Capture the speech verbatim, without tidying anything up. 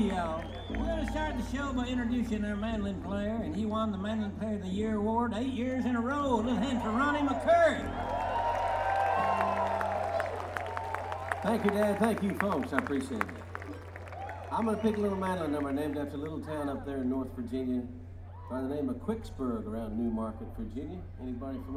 Howdy, y'all. We're going to start the show by introducing our mandolin player, and he won the Mandolin Player of the Year award eight years in a row. A little hand for Ronnie McCurry. Thank you, Dad. Thank you, folks. I appreciate it. I'm going to pick a little mandolin number named after a little town up there in North Virginia by the name of Quicksburg around New Market, Virginia. Anybody familiar?